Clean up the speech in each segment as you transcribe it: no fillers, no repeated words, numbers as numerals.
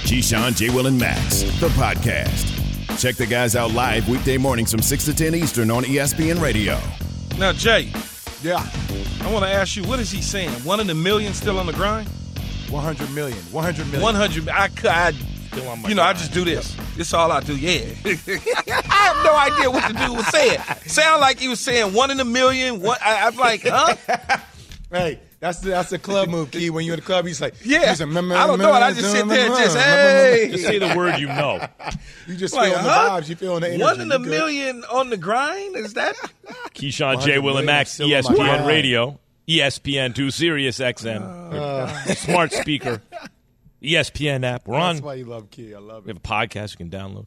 Keyshawn, J. Will, and Max, the podcast. Check the guys out live weekday mornings from 6 to 10 Eastern on ESPN Radio. Now, Jay. Yeah. I want to ask you, what is he saying? 1 in a million still on the grind? 100 million. 100 million. 100. I still on my grind. I just do this. This is all I do. Yeah. I have no idea what the dude was saying. Sound like he was saying 1 in a million. I'm like, huh? Hey, that's the club move, Key. When you're in the club, he's like, yeah. I don't know it. I just sit there and just, hey. Just say the word you know. You just feel the vibes. You feel the energy. 1 in a million on the grind? Is that? Keyshawn, J. Will, and Max, ESPN Radio, ESPN2, Sirius XM, smart speaker, ESPN app. We're on. That's why you love Key. I love it. We have a podcast you can download.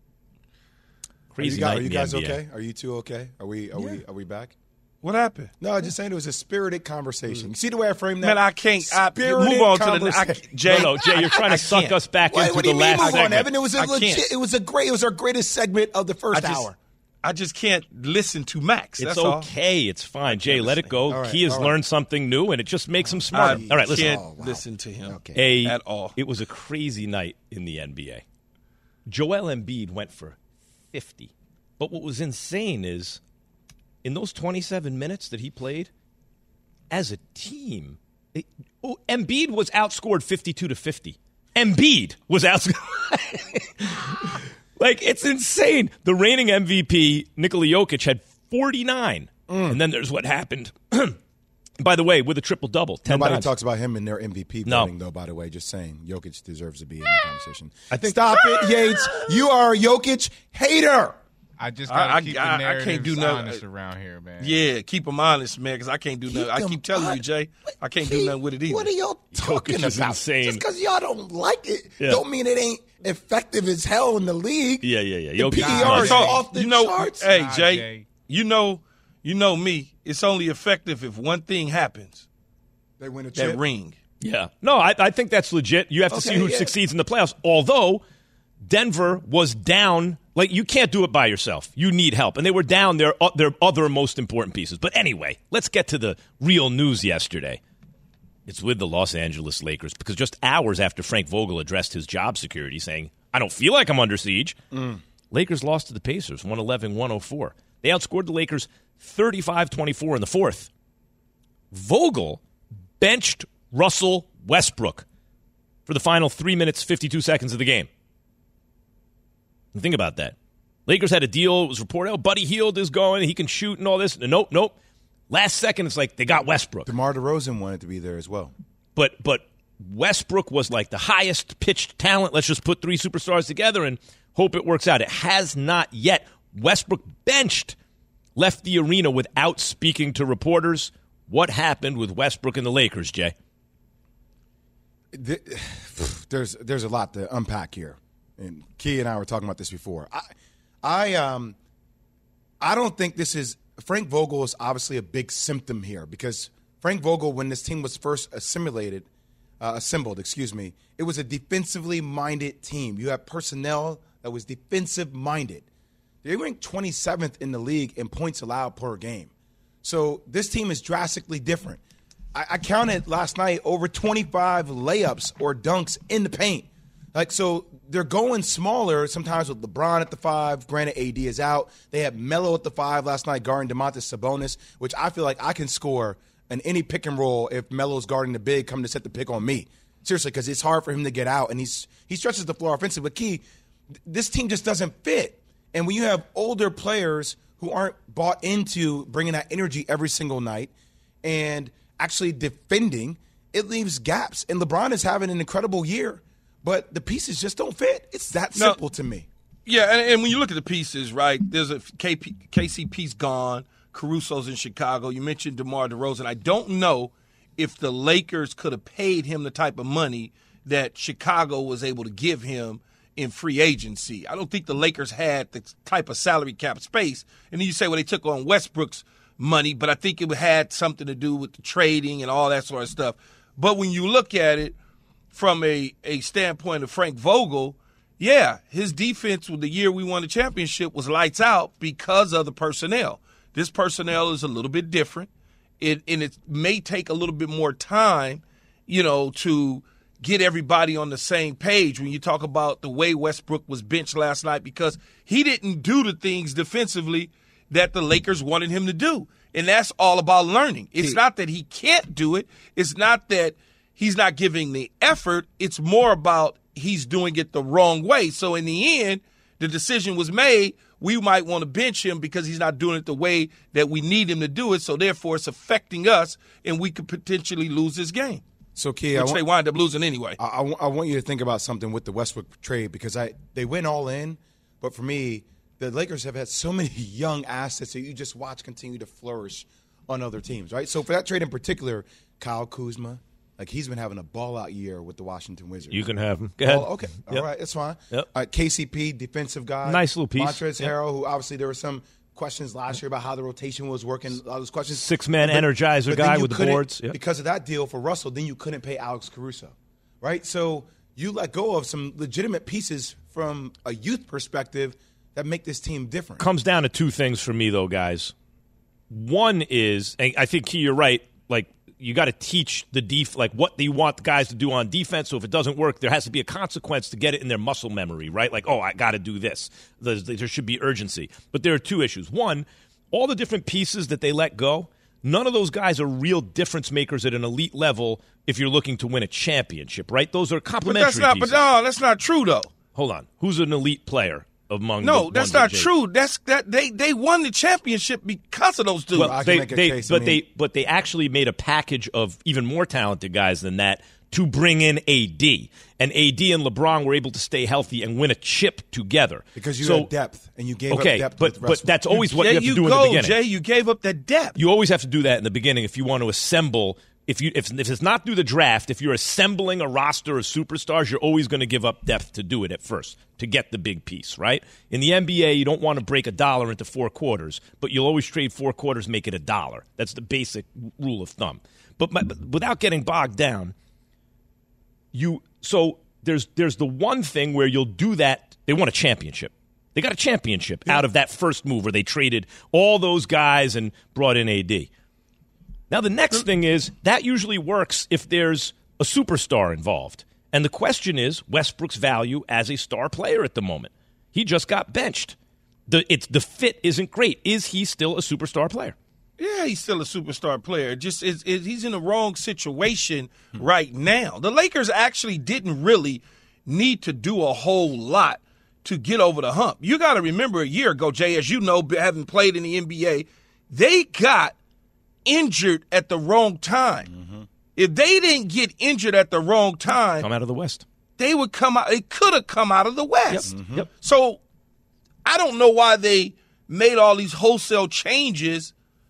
Crazy Are night you guys in the NBA. okay? Are you two okay? Are we back? What happened? No, I just saying it was a spirited conversation. You see the way I framed that? Man, I can't. Spirited move on to conversation. the Jay. No, Jay, you're trying to suck us back into what the do you mean last move segment. on, Evan? It was it was our greatest segment of the first hour. I just can't listen to Max. It's That's all. okay. It's fine. Jay, let it go. All right, He has learned something new, and it just makes him smarter. All right, listen. Can't listen to him at all. It was a crazy night in the NBA. Joel Embiid went for 50. But what was insane is, in those 27 minutes that he played, as a team, Embiid was outscored 52-50. Embiid was outscored. Like, it's insane. The reigning MVP, Nikola Jokic, had 49. And then there's what happened. By the way, with a triple-double. Nobody talks about him in their MVP voting, though, by the way. Just saying. Jokic deserves to be in the conversation. Stop it, Yates. You are a Jokic hater. I just gotta keep the I can't do nothing honest around here, man. Yeah, keep them honest, man, because I can't do nothing. I keep telling you, Jay, I can't do nothing with it either. What are y'all talking Jokic is about? insane. Just because y'all don't like it, don't mean it ain't effective as hell in the league. Yeah. The Jokic PER is off the charts. Hey, Jay, you know me. It's only effective if one thing happens. They win a That chip. ring. Yeah. No, I think that's legit. You have to see who succeeds in the playoffs. Although Denver was down. Like, you can't do it by yourself. You need help. And they were down their other most important pieces. But anyway, let's get to the real news yesterday. It's with the Los Angeles Lakers, because just hours after Frank Vogel addressed his job security saying, I don't feel like I'm under siege, Lakers lost to the Pacers, 111-104. They outscored the Lakers 35-24 in the fourth. Vogel benched Russell Westbrook for the final 3 minutes, 52 seconds of the game. And think about that. Lakers had a deal. It was reported, Buddy Hield is going. He can shoot and all this. Nope. Last second, it's like they got Westbrook. DeMar DeRozan wanted to be there as well. But Westbrook was like the highest pitched talent. Let's just put three superstars together and hope it works out. It has not yet. Westbrook benched, left the arena without speaking to reporters. What happened with Westbrook and the Lakers, Jay? There's a lot to unpack here. And Key and I were talking about this before. I don't think this is – Frank Vogel is obviously a big symptom here, because Frank Vogel, when this team was first assembled, it was a defensively minded team. You have personnel that was defensive minded. They ranked 27th in the league in points allowed per game. So this team is drastically different. I counted last night over 25 layups or dunks in the paint. Like, so they're going smaller sometimes with LeBron at the 5. Granted, AD is out. They had Melo at the 5 last night guarding Domantas Sabonis, which I feel like I can score in any pick and roll if Melo's guarding the big, come to set the pick on me. Seriously, because it's hard for him to get out, and he stretches the floor offensively. But Key, this team just doesn't fit. And when you have older players who aren't bought into bringing that energy every single night and actually defending, it leaves gaps. And LeBron is having an incredible year, but the pieces just don't fit. It's that simple to me. Yeah, and when you look at the pieces, right, there's a KCP's gone. Caruso's in Chicago. You mentioned DeMar DeRozan. I don't know if the Lakers could have paid him the type of money that Chicago was able to give him in free agency. I don't think the Lakers had the type of salary cap space. And then you say, well, they took on Westbrook's money, but I think it had something to do with the trading and all that sort of stuff. But when you look at it from a standpoint of Frank Vogel, yeah, his defense with the year we won the championship was lights out because of the personnel. This personnel is a little bit different. And it may take a little bit more time, to get everybody on the same page when you talk about the way Westbrook was benched last night, because he didn't do the things defensively that the Lakers wanted him to do. And that's all about learning. It's not that he can't do it. It's not that he's not giving the effort. It's more about he's doing it the wrong way. So in the end, the decision was made, we might want to bench him because he's not doing it the way that we need him to do it. So therefore, it's affecting us, and we could potentially lose this game. So, Key, they wind up losing anyway. I want you to think about something with the Westbrook trade, because they went all in, but for me, the Lakers have had so many young assets that you just watch continue to flourish on other teams, right? So for that trade in particular, Kyle Kuzma, like, he's been having a ball-out year with the Washington Wizards. You can have him. Go ahead. Okay. Yep. All right. That's fine. Yep. KCP, defensive guy. Nice little piece. Montrezl Harrell, who obviously there were some questions last year about how the rotation was working, all those questions. Six-man energizer guy with the boards. Yep. Because of that deal for Russell, then you couldn't pay Alex Caruso, right? So you let go of some legitimate pieces from a youth perspective that make this team different. Comes down to two things for me, though, guys. One is, and I think, Key, you're right, like, you got to teach like what do you want the guys to do on defense. So if it doesn't work, there has to be a consequence to get it in their muscle memory, right? Like, oh, I got to do this. There should be urgency. But there are two issues. One, all the different pieces that they let go, none of those guys are real difference makers at an elite level if you're looking to win a championship, right? Those are complementary pieces. But no, that's not true, though. Hold on. Who's an elite player? That's not true. They won the championship because of those dudes. Well, they actually made a package of even more talented guys than that to bring in AD. And AD and LeBron were able to stay healthy and win a chip together. Because you had depth, and you gave up depth. But that's always what you have to do in the beginning. Jay, you gave up that depth. You always have to do that in the beginning if you want to assemble. If it's not through the draft, if you're assembling a roster of superstars, you're always going to give up depth to do it at first, to get the big piece, right? In the NBA, you don't want to break $1 into 4 quarters, but you'll always trade 4 quarters, make it $1. That's the basic rule of thumb. But without getting bogged down, so there's the one thing where you'll do that. They won a championship. They got a championship out of that first move where they traded all those guys and brought in AD. Now, the next thing is that usually works if there's a superstar involved. And the question is Westbrook's value as a star player at the moment. He just got benched. The fit isn't great. Is he still a superstar player? Yeah, he's still a superstar player. He's in the wrong situation right now. The Lakers actually didn't really need to do a whole lot to get over the hump. You got to remember a year ago, Jay, as you know, having played in the NBA, they got injured at the wrong time. Mm-hmm. If they didn't get injured at the wrong time, come out of the West. They would come out. It could have come out of the West. Yep. Mm-hmm. Yep. So I don't know why they made all these wholesale changes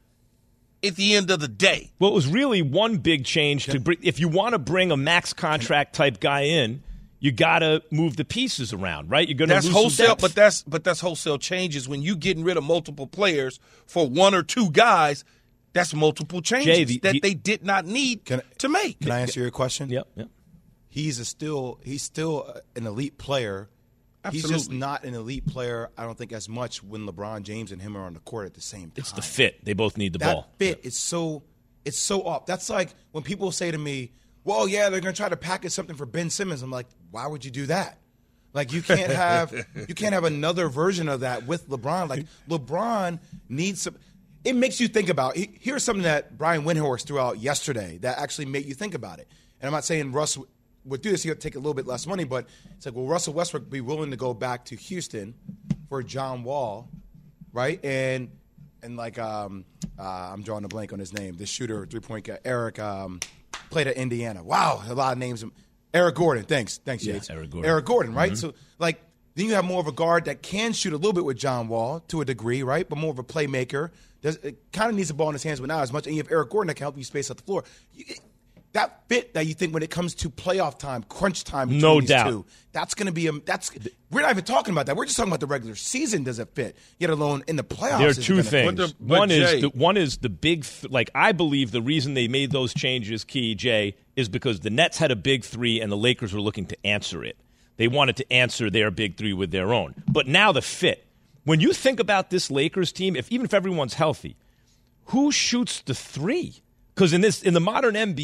at the end of the day. Well, it was really one big change to bring. If you want to bring a max contract type guy in, you got to move the pieces around, right? You're going to lose wholesale, some depth. but that's wholesale changes. When you getting rid of multiple players for 1 or 2 guys, that's multiple changes that they did not need to make. Can I answer your question? Yep. He's still an elite player. Absolutely. He's just not an elite player, I don't think, as much when LeBron James and him are on the court at the same time. It's the fit. They both need the ball. That fit is so off. That's like when people say to me, well, yeah, they're going to try to package something for Ben Simmons. I'm like, why would you do that? Like, you can't have another version of that with LeBron. Like, LeBron needs some – it makes you think about – here's something that Brian Windhorst threw out yesterday that actually made you think about it. And I'm not saying Russ would do this. He would take a little bit less money, but it's like, will Russell Westbrook be willing to go back to Houston for John Wall, right? And like I'm drawing a blank on his name, the shooter, three-point guy, Eric played at Indiana. Wow, a lot of names. Eric Gordon. Thanks, Yates. Eric Gordon, right? Mm-hmm. So, like, then you have more of a guard that can shoot a little bit with John Wall to a degree, right? But more of a playmaker. It kind of needs the ball in his hands, but not as much. And you have Eric Gordon that can help you space out the floor. That fit that you think when it comes to playoff time, crunch time between no these doubt. two, that's going to be we're not even talking about that. We're just talking about the regular season. Does it fit? Yet alone in the playoffs. There are two things. One is the big I believe the reason they made those changes, Key, Jay, is because the Nets had a big 3 and the Lakers were looking to answer it. They wanted to answer their big 3 with their own. But now the fit. When you think about this Lakers team, even if everyone's healthy, who shoots the 3? Because in the modern NBA,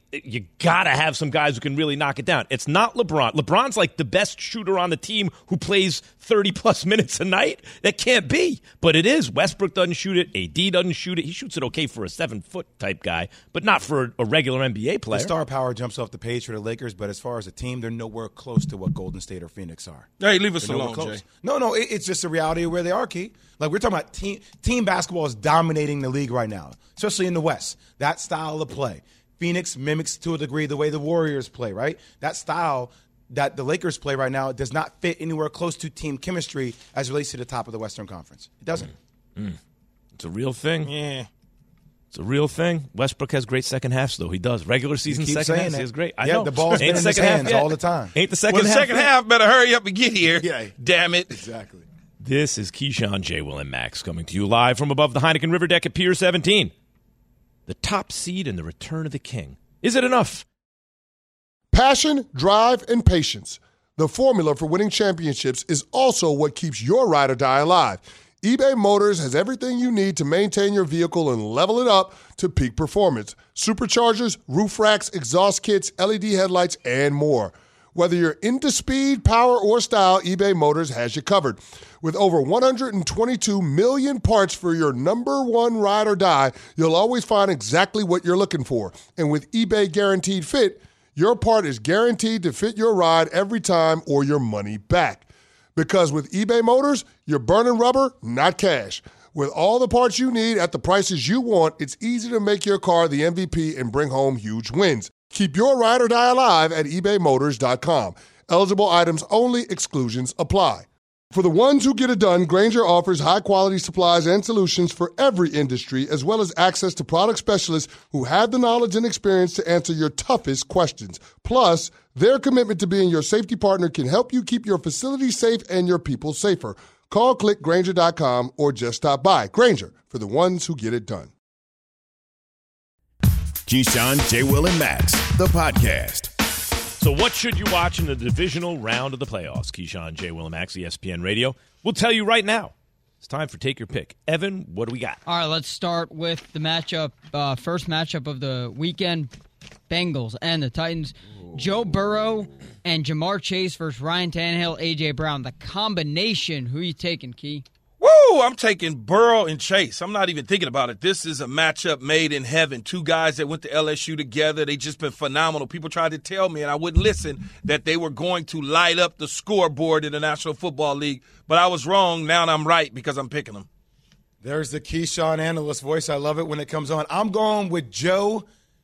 you got to have some guys who can really knock it down. It's not LeBron. LeBron's like the best shooter on the team who plays 30-plus minutes a night. That can't be. But it is. Westbrook doesn't shoot it. AD doesn't shoot it. He shoots it okay for a 7-foot type guy, but not for a regular NBA player. The star power jumps off the page for the Lakers, but as far as a team, they're nowhere close to what Golden State or Phoenix are. Hey, leave us alone, Jay. No, it's just a reality of where they are, Key. Like, we're talking about team basketball is dominating the league right now, especially in the West. That style of play. Phoenix mimics to a degree the way the Warriors play, right? That style that the Lakers play right now does not fit anywhere close to team chemistry as it relates to the top of the Western Conference. It doesn't. It's a real thing. Yeah. It's a real thing. Westbrook has great second halves, though. He does. Regular season second halves, he is great. I know. The ball's been in his hands all the time. Ain't the second half. The second half better hurry up and get here. Yeah. Damn it. Exactly. This is Keyshawn, J. Will, and Max coming to you live from above the Heineken River deck at Pier 17. The top seed and the return of the king. Is it enough? Passion, drive, and patience. The formula for winning championships is also what keeps your ride or die alive. eBay Motors has everything you need to maintain your vehicle and level it up to peak performance. Superchargers, roof racks, exhaust kits, LED headlights, and more. Whether you're into speed, power, or style, eBay Motors has you covered. With over 122 million parts for your number one ride or die, you'll always find exactly what you're looking for. And with eBay Guaranteed Fit, your part is guaranteed to fit your ride every time or your money back. Because with eBay Motors, you're burning rubber, not cash. With all the parts you need at the prices you want, it's easy to make your car the MVP and bring home huge wins. Keep your ride or die alive at ebaymotors.com. Eligible items only. Exclusions apply. For the ones who get it done, Grainger offers high-quality supplies and solutions for every industry, as well as access to product specialists who have the knowledge and experience to answer your toughest questions. Plus, their commitment to being your safety partner can help you keep your facility safe and your people safer. Call, click Grainger.com, or just stop by. Grainger, for the ones who get it done. Keyshawn, J. Will, and Max, the podcast. So what should you watch in the divisional round of the playoffs? Keyshawn, J. Will, and Max, ESPN Radio. We'll tell you right now. It's time for Take Your Pick. Evan, what do we got? All right, let's start with the matchup, first matchup of the weekend, Bengals and the Titans. Ooh. Joe Burrow and Jamar Chase versus Ryan Tannehill, A.J. Brown. The combination, who are you taking, Key? Woo! I'm taking Burrow and Chase. I'm not even thinking about it. This is a matchup made in heaven. Two guys that went to LSU together. They just been phenomenal. People tried to tell me, and I wouldn't listen, that they were going to light up the scoreboard in the National Football League. But I was wrong. Now I'm right because I'm picking them. There's the Keyshawn analyst voice. I love it when it comes on. I'm going with Joe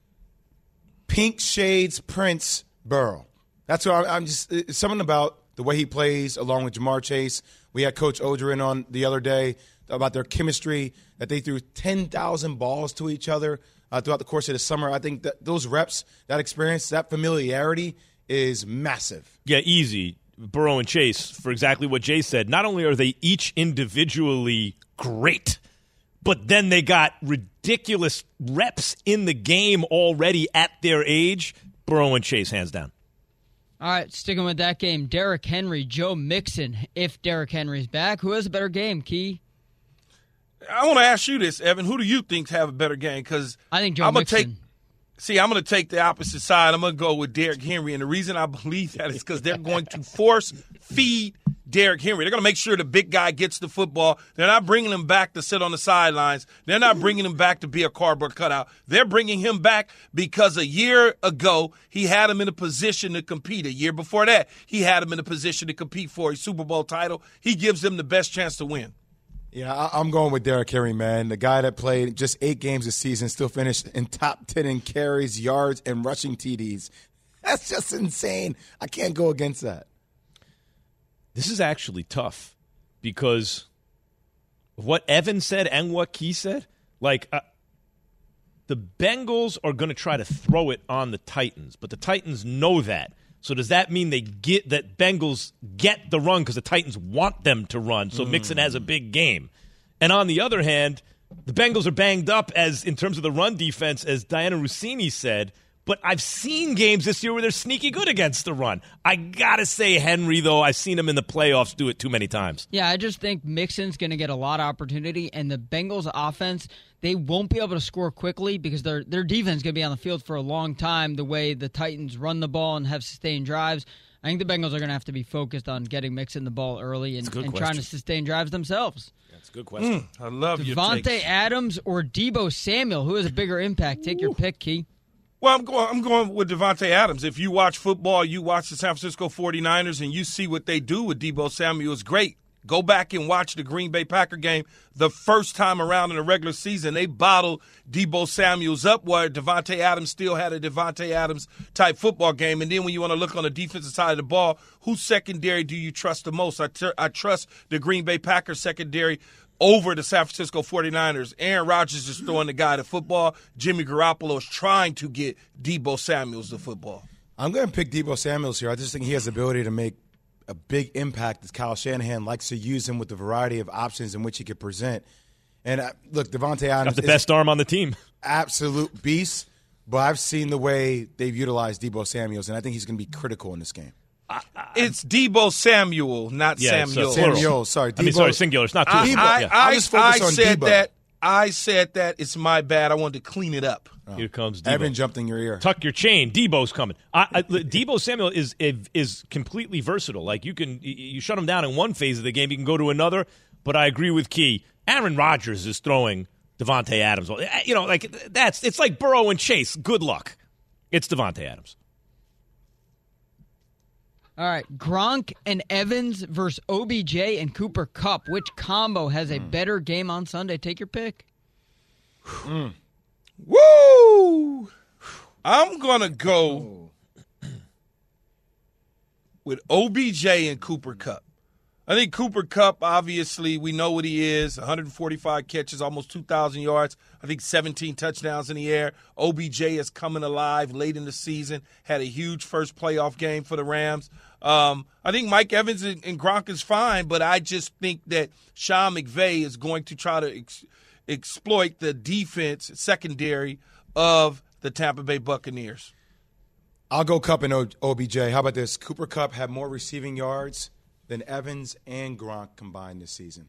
Pink Shades Prince Burrow. That's what I'm just – it's something about the way he plays along with Jamar Chase. We had Coach Odrin on the other day about their chemistry, that they threw 10,000 balls to each other throughout the course of the summer. I think that those reps, that experience, that familiarity is massive. Yeah, easy. Burrow and Chase, for exactly what Jay said, not only are they each individually great, but then they got ridiculous reps in the game already at their age. Burrow and Chase, hands down. All right, sticking with that game, Derrick Henry, Joe Mixon. If Derrick Henry's back, who has a better game, Key? I want to ask you this, Evan. Who do you think have a better game? Because I think Joe Mixon. I'm going to take the opposite side. I'm going to go with Derrick Henry, and the reason I believe that is because they're going to force feed Derrick Henry. They're going to make sure the big guy gets the football. They're not bringing him back to sit on the sidelines. They're not bringing him back to be a cardboard cutout. They're bringing him back because a year ago he had him in a position to compete. A year before that, he had him in a position to compete for a Super Bowl title. He gives them the best chance to win. Yeah, I'm going with Derrick Henry, man. The guy that played just 8 games this season still finished in top 10 in carries, yards, and rushing TDs. That's just insane. I can't go against that. This is actually tough because of what Evan said and what Key said. Like, the Bengals are going to try to throw it on the Titans, but the Titans know that. So does that mean they get that Bengals get the run because the Titans want them to run? So Mixon has a big game. And on the other hand, the Bengals are banged up as in terms of the run defense, as Diana Rossini said. But I've seen games this year where they're sneaky good against the run. I got to say Henry, though, I've seen him in the playoffs do it too many times. Yeah, I just think Mixon's going to get a lot of opportunity, and the Bengals offense, they won't be able to score quickly because their defense is going to be on the field for a long time the way the Titans run the ball and have sustained drives. I think the Bengals are going to have to be focused on getting Mixon the ball early and trying to sustain drives themselves. That's a good question. I love your Devontae Adams or Deebo Samuel, who has a bigger impact? Take your pick, Key. Well, I'm going with Devontae Adams. If you watch football, you watch the San Francisco 49ers, and you see what they do with Deebo Samuel, it's great. Go back and watch the Green Bay Packer game. The first time around in the regular season, they bottled Deebo Samuels up where Devontae Adams still had a Devontae Adams-type football game. And then when you want to look on the defensive side of the ball, whose secondary do you trust the most? I trust the Green Bay Packers secondary over the San Francisco 49ers. Aaron Rodgers is throwing the guy the football. Jimmy Garoppolo is trying to get Deebo Samuels the football. I'm going to pick Deebo Samuels here. I just think he has the ability to make a big impact as Kyle Shanahan likes to use him with the variety of options in which he could present. And look, Devontae Adams got the best arm on the team. Absolute beast, but I've seen the way they've utilized Deebo Samuels, and I think he's going to be critical in this game. It's Deebo Samuel, not Samuel. Samuel, sorry. Sorry, singular. It's not two. I said that. It's my bad. I wanted to clean it up. Here comes Deebo. Evan jumped in your ear. Tuck your chain. Deebo's coming. Deebo Samuel is completely versatile. Like you shut him down in one phase of the game, you can go to another. But I agree with Key. Aaron Rodgers is throwing Devontae Adams. You know, like it's like Burrow and Chase. Good luck. It's Devontae Adams. All right, Gronk and Evans versus OBJ and Cooper Kupp. Which combo has a better game on Sunday? Take your pick. Woo! I'm going to go with OBJ and Cooper Kupp. I think Cooper Kupp, obviously, we know what he is, 145 catches, almost 2,000 yards. I think 17 touchdowns in the air. OBJ is coming alive late in the season, had a huge first playoff game for the Rams. I think Mike Evans and Gronk is fine, but I just think that Sean McVay is going to try to exploit the defense secondary of the Tampa Bay Buccaneers. I'll go Kupp and OBJ. How about this? Cooper Kupp had more receiving yards than Evans and Gronk combined this season.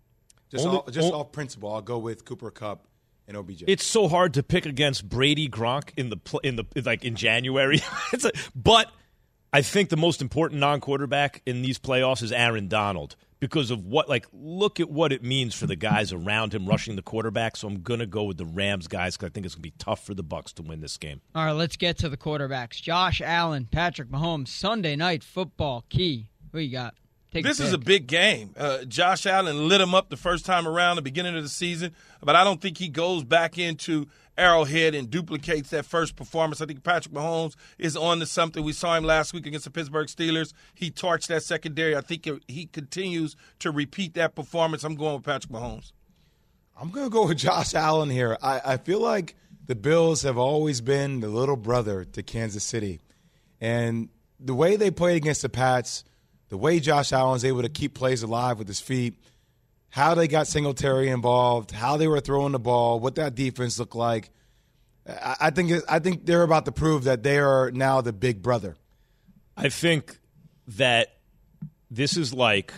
Off principle, I'll go with Cooper Kupp and OBJ. It's so hard to pick against Brady Gronk in January. But I think the most important non-quarterback in these playoffs is Aaron Donald because of look at what it means for the guys around him rushing the quarterback. So I'm going to go with the Rams guys because I think it's going to be tough for the Bucs to win this game. All right, let's get to the quarterbacks. Josh Allen, Patrick Mahomes, Sunday Night Football. Key, who you got? This is a big game. Josh Allen lit him up the first time around, the beginning of the season, but I don't think he goes back into Arrowhead and duplicates that first performance. I think Patrick Mahomes is on to something. We saw him last week against the Pittsburgh Steelers. He torched that secondary. I think he continues to repeat that performance. I'm going with Patrick Mahomes. I'm going to go with Josh Allen here. I feel like the Bills have always been the little brother to Kansas City. And the way they played against the Pats, the way Josh Allen's able to keep plays alive with his feet, how they got Singletary involved, how they were throwing the ball, what that defense looked like. I think they're about to prove that they are now the big brother. I think that this is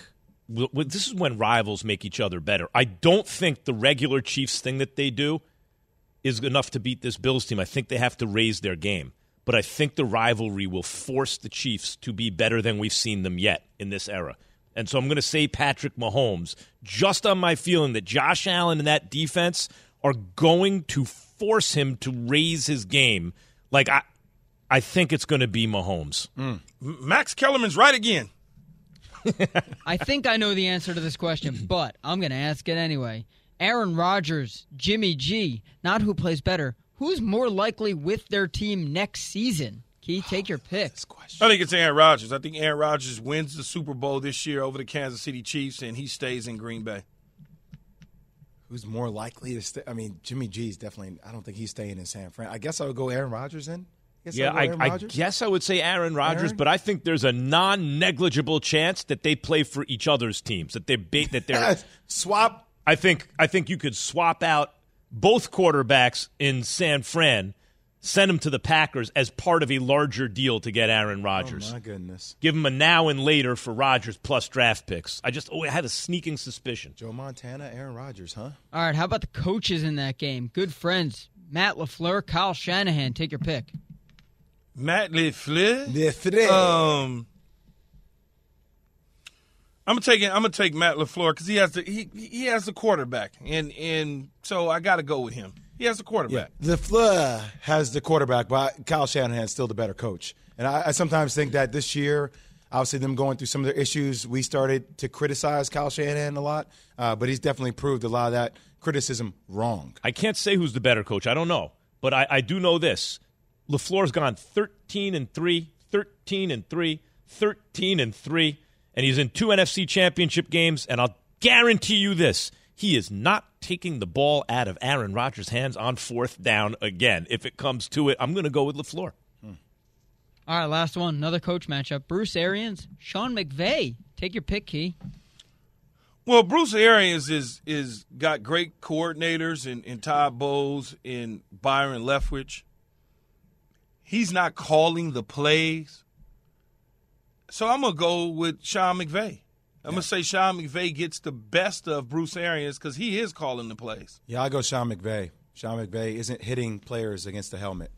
when rivals make each other better. I don't think the regular Chiefs thing that they do is enough to beat this Bills team. I think they have to raise their game. But I think the rivalry will force the Chiefs to be better than we've seen them yet in this era. And so I'm going to say Patrick Mahomes, just on my feeling that Josh Allen and that defense are going to force him to raise his game. I think it's going to be Mahomes. Max Kellerman's right again. I think I know the answer to this question, but I'm going to ask it anyway. Aaron Rodgers, Jimmy G, not who plays better. Who's more likely with their team next season? Key, take your pick. I think it's Aaron Rodgers. I think Aaron Rodgers wins the Super Bowl this year over the Kansas City Chiefs, and he stays in Green Bay. Who's more likely to stay? I mean, Jimmy G is definitely – I don't think he's staying in San Fran. I guess I would go Aaron Rodgers in. I guess I would say Aaron Rodgers, but I think there's a non-negligible chance that they play for each other's teams, that they're swap. I think you could swap out both quarterbacks in San Fran send him to the Packers as part of a larger deal to get Aaron Rodgers. Oh, my goodness. Give him a now and later for Rodgers plus draft picks. I had a sneaking suspicion. Joe Montana, Aaron Rodgers, huh? All right, how about the coaches in that game? Good friends. Matt LaFleur, Kyle Shanahan. Take your pick. Matt LaFleur? LaFleur. I'm gonna take Matt LaFleur because he has the quarterback, and so I got to go with him. He has the quarterback. Yeah. LaFleur has the quarterback, but Kyle Shanahan's still the better coach. And I sometimes think that this year, obviously them going through some of their issues, we started to criticize Kyle Shanahan a lot, but he's definitely proved a lot of that criticism wrong. I can't say who's the better coach. I don't know, but I do know this: LaFleur's gone 13-3, 13-3, 13-3. And he's in 2 NFC championship games, and I'll guarantee you this. He is not taking the ball out of Aaron Rodgers' hands on 4th down again. If it comes to it, I'm going to go with LaFleur. All right, last one. Another coach matchup. Bruce Arians, Sean McVay. Take your pick, Key. Well, Bruce Arians is got great coordinators in Todd Bowles, in Byron Leftwich. He's not calling the plays. So I'm going to go with Sean McVay. I'm going to say Sean McVay gets the best of Bruce Arians because he is calling the plays. Yeah, I'll go Sean McVay. Sean McVay isn't hitting players against the helmet.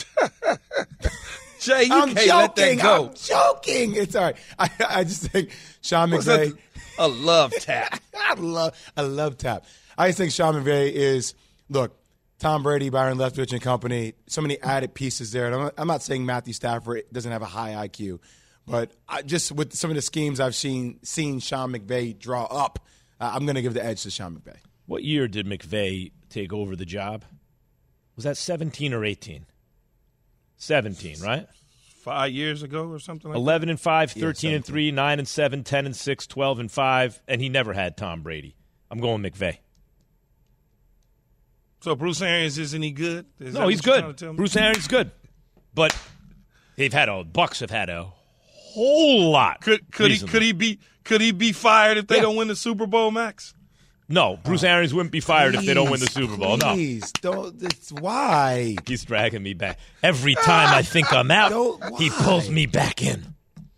Jay, you can't let that go. I'm joking. It's all right. I just think Sean McVay. A love tap. I love tap. I just think Sean McVay is, look, Tom Brady, Byron Leftwich and company, so many added pieces there. And I'm not saying Matthew Stafford doesn't have a high IQ. But just with some of the schemes I've seen Sean McVay draw up, I'm going to give the edge to Sean McVay. What year did McVay take over the job? Was that 17 or 18? 17, right? 5 years ago or something like 11 that? and 5, 13 and 3, 9 and 7, 10 and 6, 12 and 5, and he never had Tom Brady. I'm going McVay. So Bruce Arians, isn't he good? No, he's good. Bruce Arians is good. But Bucks have had a whole lot. Could he be fired if they don't win the Super Bowl, Max? No, Bruce Arians wouldn't be fired if they don't win the Super Bowl. No, please don't. It's why he's dragging me back every time I think I'm out. He pulls me back in.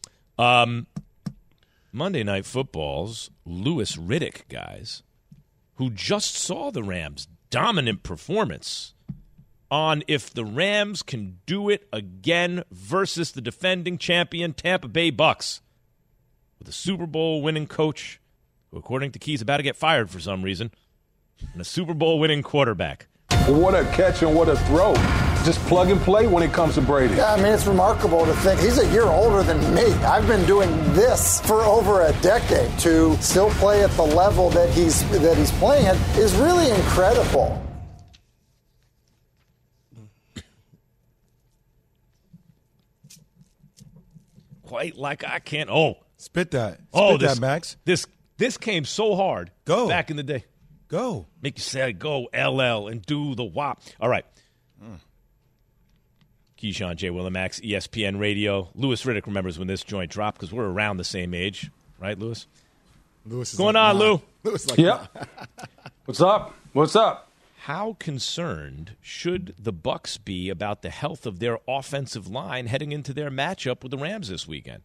Monday Night Football's Louis Riddick, guys, who just saw the Rams' dominant performance on if the Rams can do it again versus the defending champion Tampa Bay Bucks with a Super Bowl winning coach who, according to Key's, about to get fired for some reason, and a Super Bowl winning quarterback. What a catch and what a throw. Just plug and play when it comes to Brady. Yeah, I mean, it's remarkable to think he's a year older than me. I've been doing this for over a decade. To still play at the level that he's playing at is really incredible. Quite like I can't. Spit that. Spit that, Max. This came so hard back in the day. Go. Make you say go LL and do the WAP. All right. Keyshawn, J. Willimax, ESPN Radio. Louis Riddick remembers when this joint dropped because we're around the same age. Right, Louis? What's going on, Lou? Louis like, What's up? What's up? How concerned should the Bucks be about the health of their offensive line heading into their matchup with the Rams this weekend?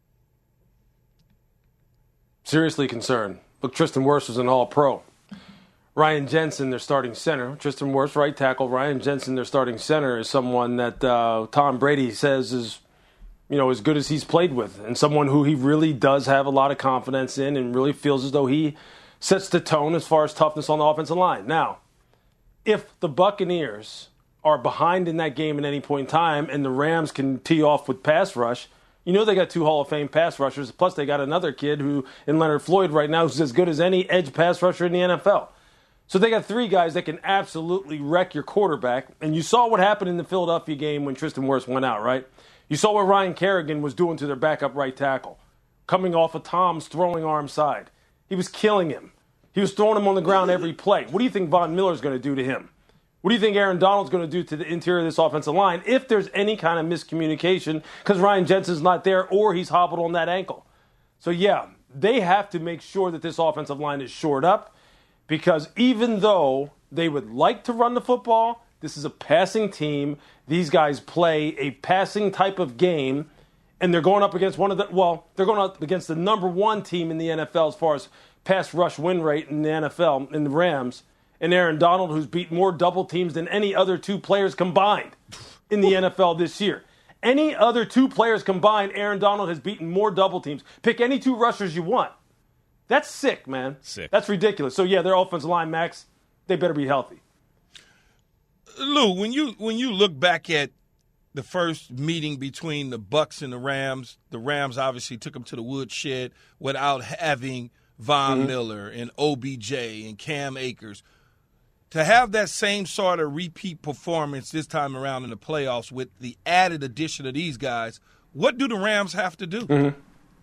Seriously concerned. Look, Tristan Wirfs was an all-pro. Ryan Jensen, their starting center. Tristan Wirfs, right tackle. Ryan Jensen, their starting center, is someone that Tom Brady says is, as good as he's played with, and someone who he really does have a lot of confidence in and really feels as though he sets the tone as far as toughness on the offensive line. Now, if the Buccaneers are behind in that game at any point in time and the Rams can tee off with pass rush, they got 2 Hall of Fame pass rushers, plus they got another kid who, in Leonard Floyd right now, who's as good as any edge pass rusher in the NFL. So they got 3 guys that can absolutely wreck your quarterback. And you saw what happened in the Philadelphia game when Tristan Wirfs went out, right? You saw what Ryan Kerrigan was doing to their backup right tackle, coming off of Tom's throwing arm side. He was killing him. He was throwing him on the ground every play. What do you think Von Miller's going to do to him? What do you think Aaron Donald's going to do to the interior of this offensive line if there's any kind of miscommunication because Ryan Jensen's not there or he's hobbled on that ankle? So, yeah, they have to make sure that this offensive line is shored up because even though they would like to run the football, This is a passing team. These guys play a passing type of game, and they're going up against they're going up against the number one team in the NFL as far as pass rush win rate in the NFL, in the Rams, and Aaron Donald, who's beat more double teams than any other two players combined in the NFL this year. Any other two players combined, Aaron Donald has beaten more double teams. Pick any two rushers you want. That's sick, man. Sick. That's ridiculous. So, yeah, their offensive line, Max, they better be healthy. Lou, when you look back at the first meeting between the Bucs and the Rams obviously took them to the woodshed without having Von Miller and OBJ and Cam Akers. To have that same sort of repeat performance this time around in the playoffs with the added addition of these guys, what do the Rams have to do?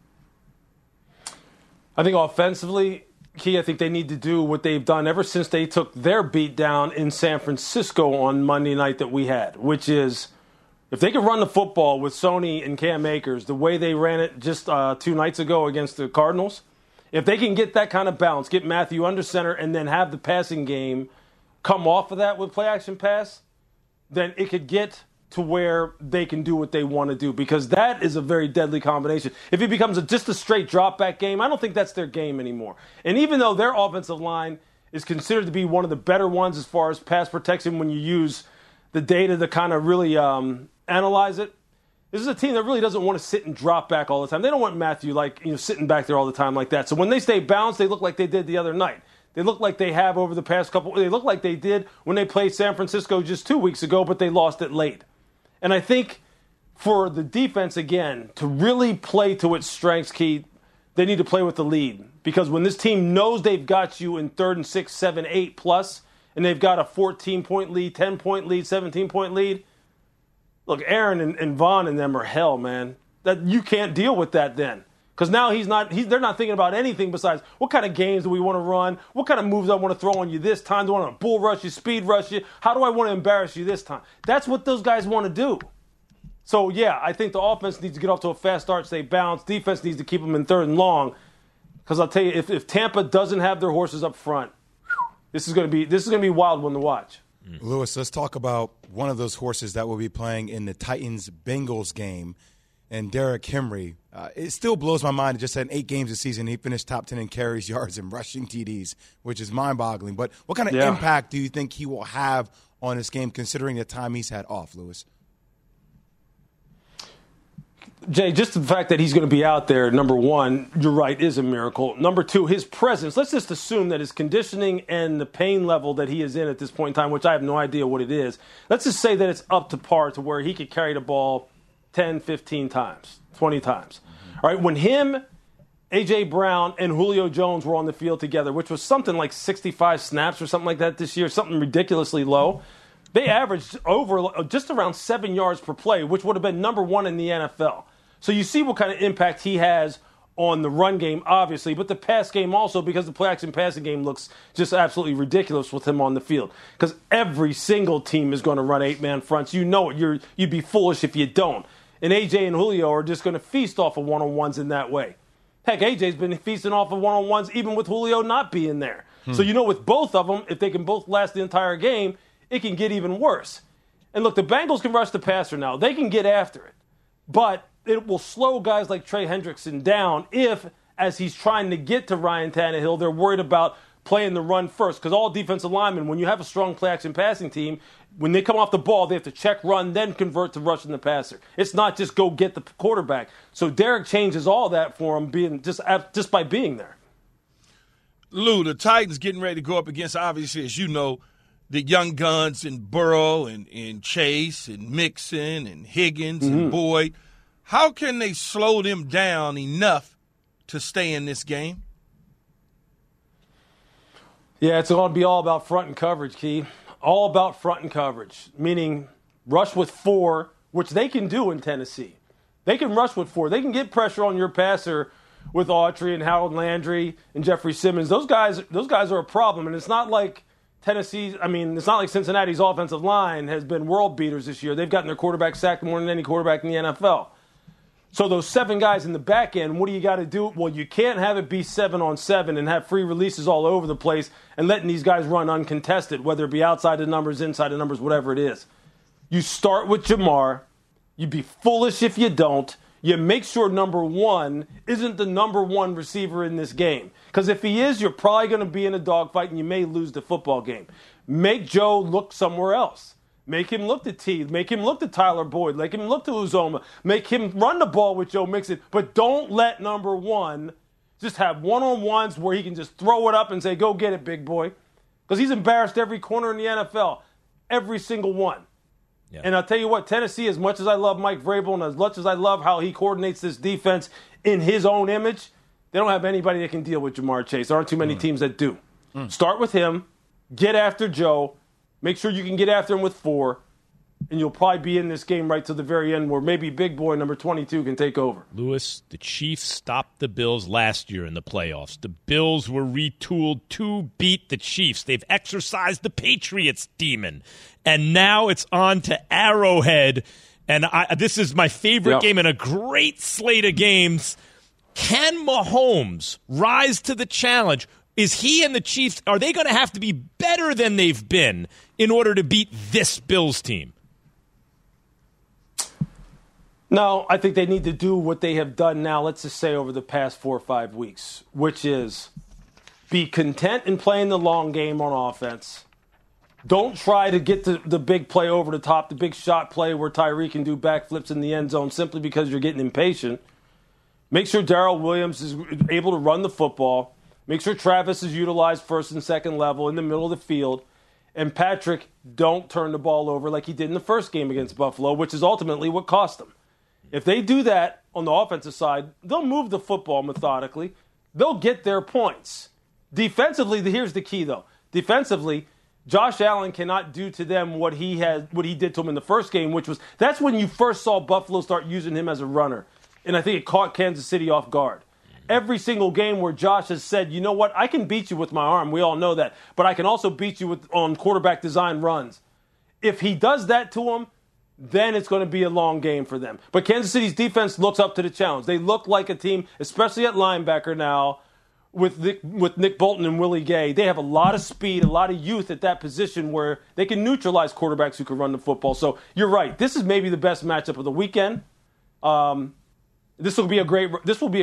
I think offensively, Key, I think they need to do what they've done ever since they took their beat down in San Francisco on Monday night that we had, which is if they can run the football with Sony and Cam Akers the way they ran it just 2 nights ago against the Cardinals, if they can get that kind of balance, get Matthew under center, and then have the passing game come off of that with play-action pass, then it could get to where they can do what they want to do, because that is a very deadly combination. If it becomes just a straight drop-back game, I don't think that's their game anymore. And even though their offensive line is considered to be one of the better ones as far as pass protection when you use the data to kind of really analyze it, this is a team that really doesn't want to sit and drop back all the time. They don't want Matthew sitting back there all the time like that. So when they stay balanced, they look like they did the other night. They look like they have over the past couple. They look like they did when they played San Francisco just 2 weeks ago, but they lost it late. And I think for the defense, again, to really play to its strengths, Keith, they need to play with the lead. Because when this team knows they've got you in 3rd and 6, 7, 8 plus, and they've got a 14-point lead, 10-point lead, 17-point lead, look, Aaron and Von and them are hell, man. That you can't deal with that then. Because now they're not thinking about anything besides what kind of games do we want to run, what kind of moves I want to throw on you this time, do I want to bull rush you, speed rush you, how do I want to embarrass you this time? That's what those guys want to do. So, yeah, I think the offense needs to get off to a fast start, stay balanced. Defense needs to keep them in 3rd and long. Because I'll tell you, if Tampa doesn't have their horses up front, this is going to be a wild one to watch. Lewis, let's talk about one of those horses that will be playing in the Titans-Bengals game. And Derrick Henry, it still blows my mind. He just had 8 games this season. He finished top 10 in carries, yards, and rushing TDs, which is mind-boggling. But what kind of impact do you think he will have on this game, considering the time he's had off, Lewis? Jay, just the fact that he's going to be out there, number one, you're right, is a miracle. Number two, his presence. Let's just assume that his conditioning and the pain level that he is in at this point in time, which I have no idea what it is, let's just say that it's up to par to where he could carry the ball 10, 15 times, 20 times. All right, when him, A.J. Brown, and Julio Jones were on the field together, which was something like 65 snaps or something like that this year, something ridiculously low, they averaged just around 7 yards per play, which would have been number one in the NFL. So you see what kind of impact he has on the run game, obviously, but the pass game also, because the play-action passing game looks just absolutely ridiculous with him on the field. Because every single team is going to run 8-man fronts. You know it. You'd be foolish if you don't. And A.J. and Julio are just going to feast off of one-on-ones in that way. Heck, A.J.'s been feasting off of one-on-ones even with Julio not being there. So you know with both of them, if they can both last the entire game, it can get even worse. And look, the Bengals can rush the passer now. They can get after it. But it will slow guys like Trey Hendrickson down if, as he's trying to get to Ryan Tannehill, they're worried about playing the run first. Because all defensive linemen, when you have a strong play-action passing team, when they come off the ball, they have to check, run, then convert to rushing the passer. It's not just go get the quarterback. So Derek changes all that for him being just by being there. Lou, the Titans getting ready to go up against, obviously, as you know, the young guns in Burrow and Chase and Mixon and Higgins and Boyd. How can they slow them down enough to stay in this game? Yeah, it's going to be all about front and coverage, Key. All about front and coverage, meaning rush with 4, which they can do in Tennessee. They can rush with 4. They can get pressure on your passer with Autry and Harold Landry and Jeffrey Simmons. Those guys are a problem, and it's not like it's not like Cincinnati's offensive line has been world beaters this year. They've gotten their quarterback sacked more than any quarterback in the NFL. So those 7 guys in the back end, what do you got to do? Well, you can't have it be 7-on-7 and have free releases all over the place and letting these guys run uncontested, whether it be outside the numbers, inside the numbers, whatever it is. You start with Ja'Marr. You'd be foolish if you don't. You make sure number 1 isn't the number 1 receiver in this game. Because if he is, you're probably going to be in a dogfight and you may lose the football game. Make Joe look somewhere else. Make him look to T. Make him look to Tyler Boyd. Make him look to Uzomah. Make him run the ball with Joe Mixon. But don't let number 1 just have one-on-ones where he can just throw it up and say, go get it, big boy. Because he's embarrassed every corner in the NFL. Every single one. Yeah. And I'll tell you what, Tennessee, as much as I love Mike Vrabel and as much as I love how he coordinates this defense in his own image, they don't have anybody that can deal with Ja'Marr Chase. There aren't too many teams that do. Start with him. Get after Joe. Make sure you can get after him with 4, and you'll probably be in this game right to the very end where maybe big boy number 22 can take over. Lewis, the Chiefs stopped the Bills last year in the playoffs. The Bills were retooled to beat the Chiefs. They've exorcised the Patriots demon, and now it's on to Arrowhead, and this is my favorite game in a great slate of games. Can Mahomes rise to the challenge? Is he and the Chiefs, are they going to have to be better than they've been in order to beat this Bills team? No, I think they need to do what they have done now, let's just say over the past 4 or 5 weeks, which is be content in playing the long game on offense. Don't try to get the big play over the top, the big shot play where Tyreek can do backflips in the end zone simply because you're getting impatient. Make sure Darrell Williams is able to run the football. Make sure Travis is utilized first and second level in the middle of the field. And Patrick, don't turn the ball over like he did in the first game against Buffalo, which is ultimately what cost them. If they do that on the offensive side, they'll move the football methodically. They'll get their points. Defensively, here's the key, though. Defensively, Josh Allen cannot do to them what he did to him in the first game, which was that's when you first saw Buffalo start using him as a runner. And I think it caught Kansas City off guard. Every single game where Josh has said, you know what, I can beat you with my arm. We all know that. But I can also beat you on quarterback design runs. If he does that to him, then it's going to be a long game for them. But Kansas City's defense looks up to the challenge. They look like a team, especially at linebacker now, with Nick Bolton and Willie Gay. They have a lot of speed, a lot of youth at that position where they can neutralize quarterbacks who can run the football. So you're right. This is maybe the best matchup of the weekend. This will be a great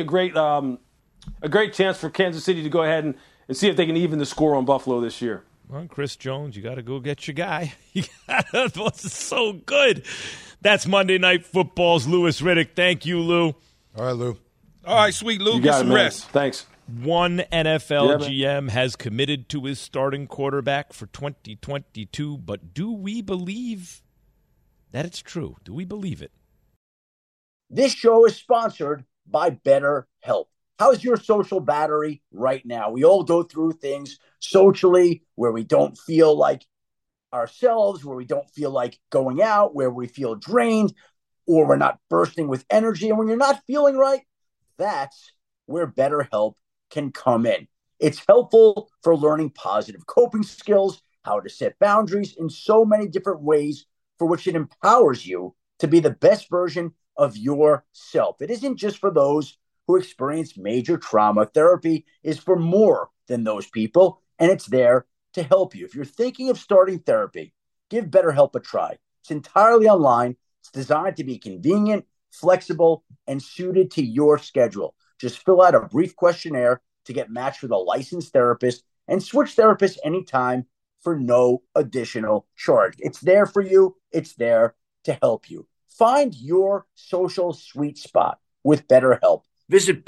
chance for Kansas City to go ahead and see if they can even the score on Buffalo this year. Well, Chris Jones, you got to go get your guy. This is so good. That's Monday Night Football's Louis Riddick. Thank you, Lou. All right, Lou. All right, sweet Lou. Get some rest. Thanks. One NFL GM has committed to his starting quarterback for 2022, but do we believe that it's true? Do we believe it? This show is sponsored by BetterHelp. How's your social battery right now? We all go through things socially where we don't feel like ourselves, where we don't feel like going out, where we feel drained, or we're not bursting with energy. And when you're not feeling right, that's where BetterHelp can come in. It's helpful for learning positive coping skills, how to set boundaries in so many different ways for which it empowers you to be the best version of yourself. It isn't just for those who experience major trauma. Therapy is for more than those people, and it's there to help you. If you're thinking of starting therapy, give BetterHelp a try. It's entirely online. It's designed to be convenient, flexible, and suited to your schedule. Just fill out a brief questionnaire to get matched with a licensed therapist and switch therapists anytime for no additional charge. It's there for you. It's there to help you. Find your social sweet spot with BetterHelp. Visit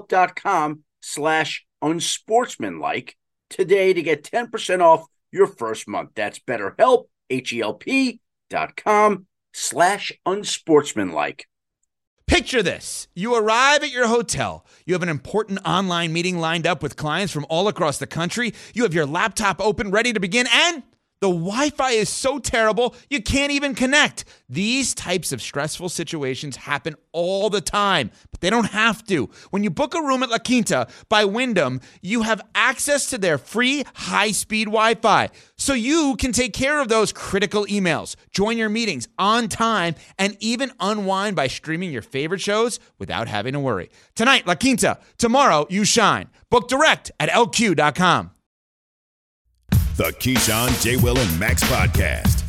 BetterHelp.com/unsportsmanlike today to get 10% off your first month. That's BetterHelp, HELP.com/unsportsmanlike. Picture this. You arrive at your hotel. You have an important online meeting lined up with clients from all across the country. You have your laptop open, ready to begin, and The Wi-Fi is so terrible, you can't even connect. These types of stressful situations happen all the time, but they don't have to. When you book a room at La Quinta by Wyndham, you have access to their free high-speed Wi-Fi, so you can take care of those critical emails, join your meetings on time, and even unwind by streaming your favorite shows without having to worry. Tonight, La Quinta. Tomorrow, you shine. Book direct at LQ.com. The Keyshawn, J. Will, and Max podcast.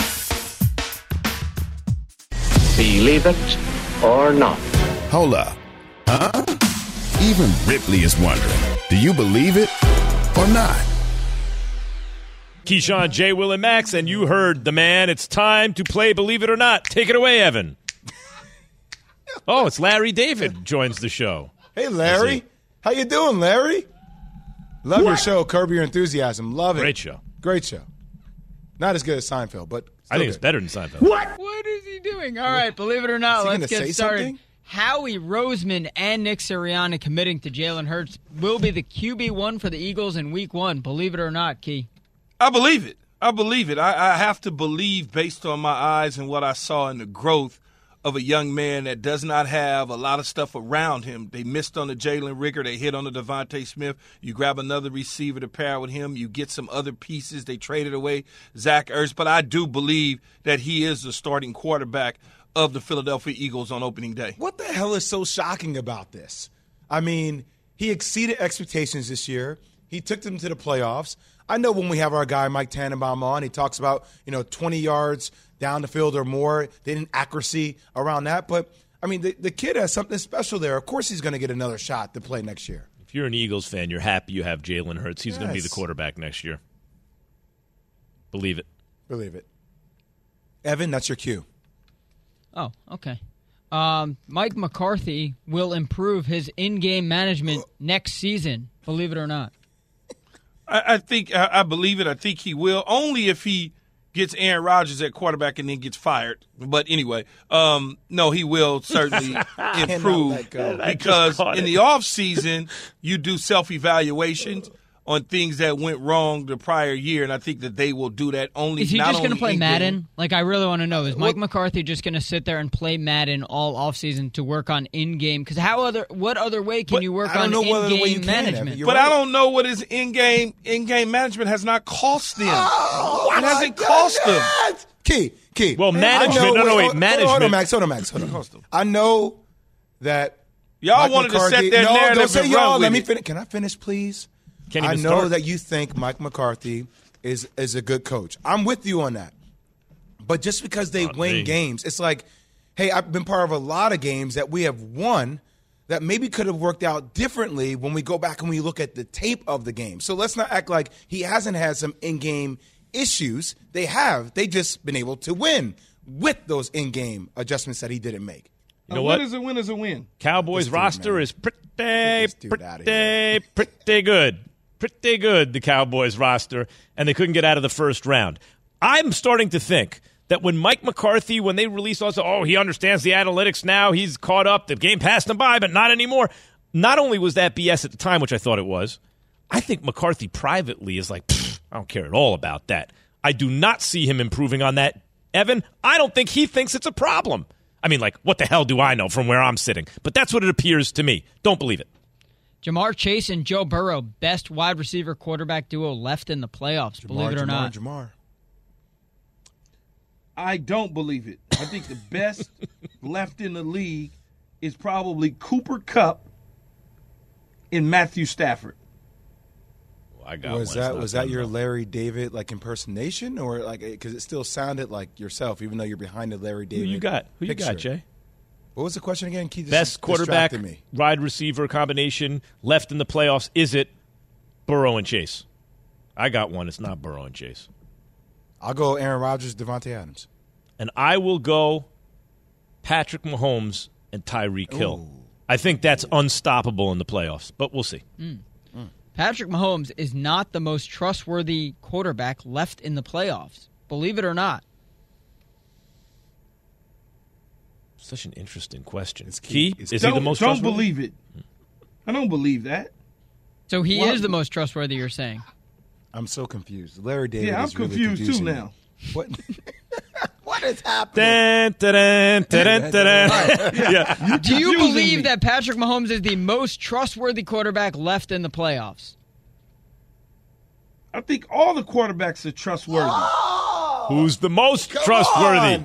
Believe it or not. Hold up. Huh? Even Ripley is wondering, do you believe it or not? Keyshawn, J. Will, and Max, and you heard the man. It's time to play Believe It or Not. Take it away, Evan. Oh, it's Larry David joins the show. Hey, Larry. How you doing, Larry? Love your show, Curb Your Enthusiasm. Love it. Great show. Great show. Not as good as Seinfeld, but I think it's better than Seinfeld. What is he doing? All right, believe it or not, let's get started. Something? Howie Roseman and Nick Sirianni committing to Jalen Hurts will be the QB1 for the Eagles in Week 1. Believe it or not, Key. I believe it. I have to believe based on my eyes and what I saw in the growth of a young man that does not have a lot of stuff around him. They missed on the Jalen Rigger. They hit on the Devontae Smith. You grab another receiver to pair with him. You get some other pieces. They traded away Zach Ertz. But I do believe that he is the starting quarterback of the Philadelphia Eagles on opening day. What the hell is so shocking about this? I mean, he exceeded expectations this year. He took them to the playoffs. I know when we have our guy Mike Tannenbaum on, he talks about, 20 yards down the field or more, they didn't accuracy around that. But, I mean, the kid has something special there. Of course he's going to get another shot to play next year. If you're an Eagles fan, you're happy you have Jalen Hurts. He's going to be the quarterback next year. Believe it. Believe it. Evan, that's your cue. Oh, okay. Mike McCarthy will improve his in-game management next season. Believe it or not. I believe it. I think he will. Only if he gets Aaron Rodgers at quarterback and then gets fired. But anyway, no, he will certainly improve because in the offseason, you do self-evaluations on things that went wrong the prior year, and I think that they will do that only. Is he just going to play Madden? Like, I really want to know. Is Mike McCarthy just going to sit there and play Madden all offseason to work on in-game? Because what other way can you work on in-game management? But I don't know what his in-game management has not cost them. It hasn't cost them. Key. Well, management. Management. Hold on, Max. I know that y'all Mike wanted McCarthy, to set that narrative. Don't say and y'all. run Let with me it. finish. Can I finish, please? I know start. That you think Mike McCarthy is a good coach. I'm with you on that. But just because they win games, it's like, hey, I've been part of a lot of games that we have won that maybe could have worked out differently when we go back and we look at the tape of the game. So let's not act like he hasn't had some in-game issues. They have. They just been able to win with those in-game adjustments that he didn't make. You know what? Win is a win is a win. Cowboys roster is pretty good. Pretty good, the Cowboys roster, and they couldn't get out of the first round. I'm starting to think that when Mike McCarthy, when they released also, he understands the analytics now, he's caught up, the game passed him by, but not anymore. Not only was that BS at the time, which I thought it was, I think McCarthy privately is like, I don't care at all about that. I do not see him improving on that. Evan, I don't think he thinks it's a problem. I mean, like, what the hell do I know from where I'm sitting? But that's what it appears to me. Don't believe it. Jamar Chase and Joe Burrow, best wide receiver quarterback duo left in the playoffs. Believe it or not. I don't believe it. I think the best left in the league is probably Cooper Kupp and Matthew Stafford. I got was that your Larry David impersonation, or because it still sounded like yourself, even though you're behind the Larry David? Who you got, Jay? What was the question again? Keith, best quarterback, wide receiver combination left in the playoffs. Is it Burrow and Chase? I got one. It's not Burrow and Chase. I'll go Aaron Rodgers, Devontae Adams. And I will go Patrick Mahomes and Tyreek Hill. I think that's unstoppable in the playoffs, but we'll see. Patrick Mahomes is not the most trustworthy quarterback left in the playoffs. Believe it or not. Such an interesting question. Is he the most trustworthy? Don't believe it. I don't believe that. So he is the most trustworthy, you're saying? I'm so confused. Larry David Yeah, I'm is really confused too confusing me. now. What? What is happening? Yeah. Do you confusing believe me. that Patrick Mahomes is the most trustworthy quarterback left in the playoffs? I think all the quarterbacks are trustworthy. Who's the most trustworthy?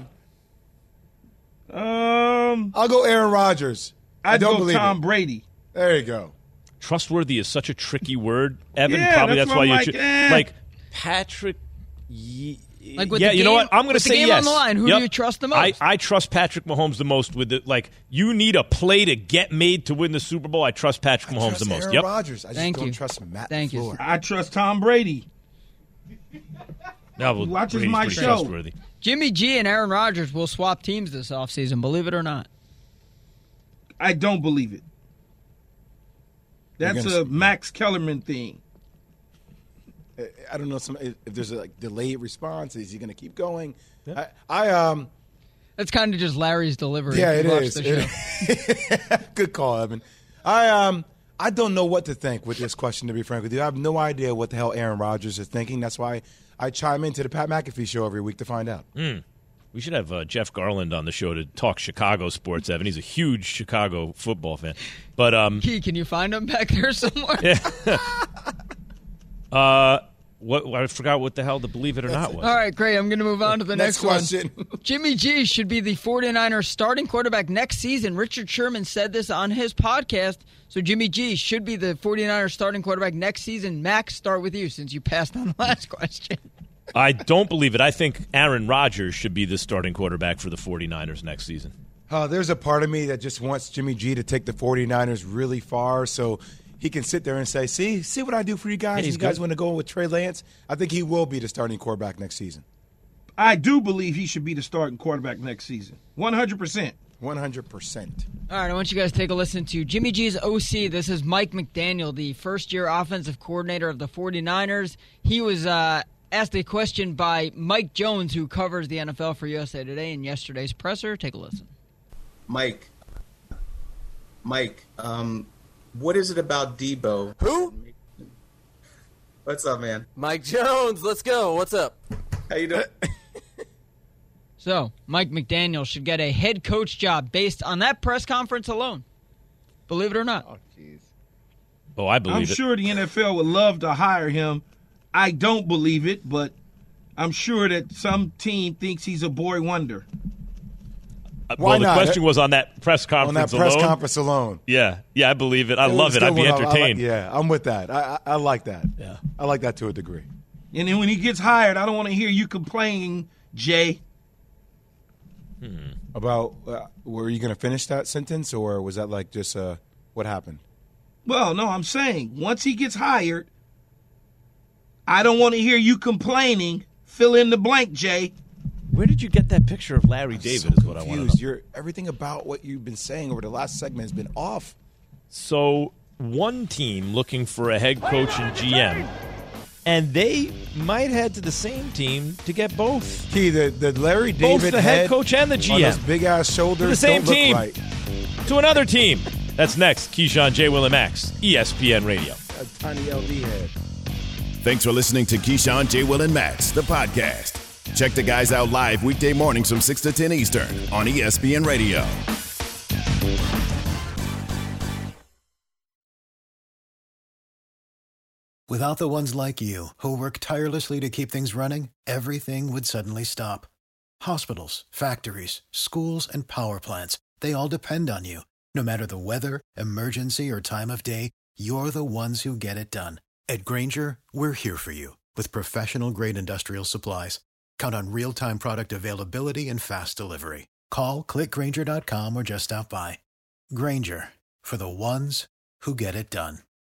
I'll go Aaron Rodgers. I don't go believe Tom it. Brady. There you go. Trustworthy is such a tricky word, Evan. Yeah, Probably that's that's why why you I'm like Patrick. Like with Yeah, the you know game- what? I'm going to with the say game yes. on the line, who do you trust the most? I trust Patrick Mahomes the most with it. Like, you need a play to get made to win the Super Bowl. I trust Patrick Mahomes the most. Aaron Yep. Rodgers. I just Thank don't you. trust Matt Thank you. LaFleur. I trust Tom Brady. No, well, Watches Brady's my pretty show. trustworthy. Jimmy G and Aaron Rodgers will swap teams this offseason, believe it or not. I don't believe it. That's gonna a Max Kellerman thing. I don't know if there's a delayed response. Is he going to keep going? Yeah. That's kind of just Larry's delivery. Yeah, if you it watch is. the show. Good call, Evan. I don't know what to think with this question, to be frank with you. I have no idea what the hell Aaron Rodgers is thinking. That's why I chime into the Pat McAfee show every week to find out. We should have Jeff Garland on the show to talk Chicago sports, Evan. He's a huge Chicago football fan. But Key, can you find him back there somewhere? I forgot what the hell the believe it or not was. All right, great. I'm going to move on to the next question. one. Jimmy G should be the 49ers starting quarterback next season. Richard Sherman said this on his podcast. So Jimmy G should be the 49ers starting quarterback next season. Max, start with you since you passed on the last question. I don't believe it. I think Aaron Rodgers should be the starting quarterback for the 49ers next season. There's a part of me that just wants Jimmy G to take the 49ers really far so he can sit there and say, see what I do for you guys? Yeah, You guys want to go with Trey Lance? I think he will be the starting quarterback next season. I do believe he should be the starting quarterback next season. 100%. 100%. All right, I want you guys to take a listen to Jimmy G's OC. This is Mike McDaniel, the first-year offensive coordinator of the 49ers. He was asked a question by Mike Jones, who covers the NFL for USA Today in yesterday's presser. Take a listen. Mike, what is it about Debo? Who? What's up, man? Mike Jones, let's go. What's up? How you doing? So, Mike McDaniel should get a head coach job based on that press conference alone. Believe it or not. Oh, jeez. Oh, I believe I'm it. sure the NFL would love to hire him. I don't believe it, but I'm sure that some team thinks he's a boy wonder. Why the not? question was on that press On conference that press alone. conference alone. Yeah, I believe it. I love was it. a I'd good be one. I entertained. yeah, I'm with that. I like that. Yeah. I like that to a degree. And then when he gets hired, I don't want to hear you complaining, Jay. About, were you going to finish that sentence, or was that like just what happened? Well, no, I'm saying once he gets hired, I don't want to hear you complaining. Fill in the blank, Jay. Where did you get that picture of Larry David is what I want to know. Everything about what you've been saying over the last segment has been off. So one team looking for a head coach and GM, and they might head to the same team to get both. Key, the Larry David Both the head coad and the GM. on those big-ass shoulders To the same don't look team. right. To another team. That's next. Keyshawn, J. Will, and Max, ESPN Radio. A tiny LD head. Thanks for listening to Keyshawn, J. Will, and Max, the podcast. Check the guys out live weekday mornings from 6 to 10 Eastern on ESPN Radio. Without the ones like you, who work tirelessly to keep things running, everything would suddenly stop. Hospitals, factories, schools, and power plants, they all depend on you. No matter the weather, emergency, or time of day, you're the ones who get it done. At Grainger, we're here for you with professional-grade industrial supplies. Count on real-time product availability and fast delivery. Call, click Grainger.com, or just stop by. Grainger, for the ones who get it done.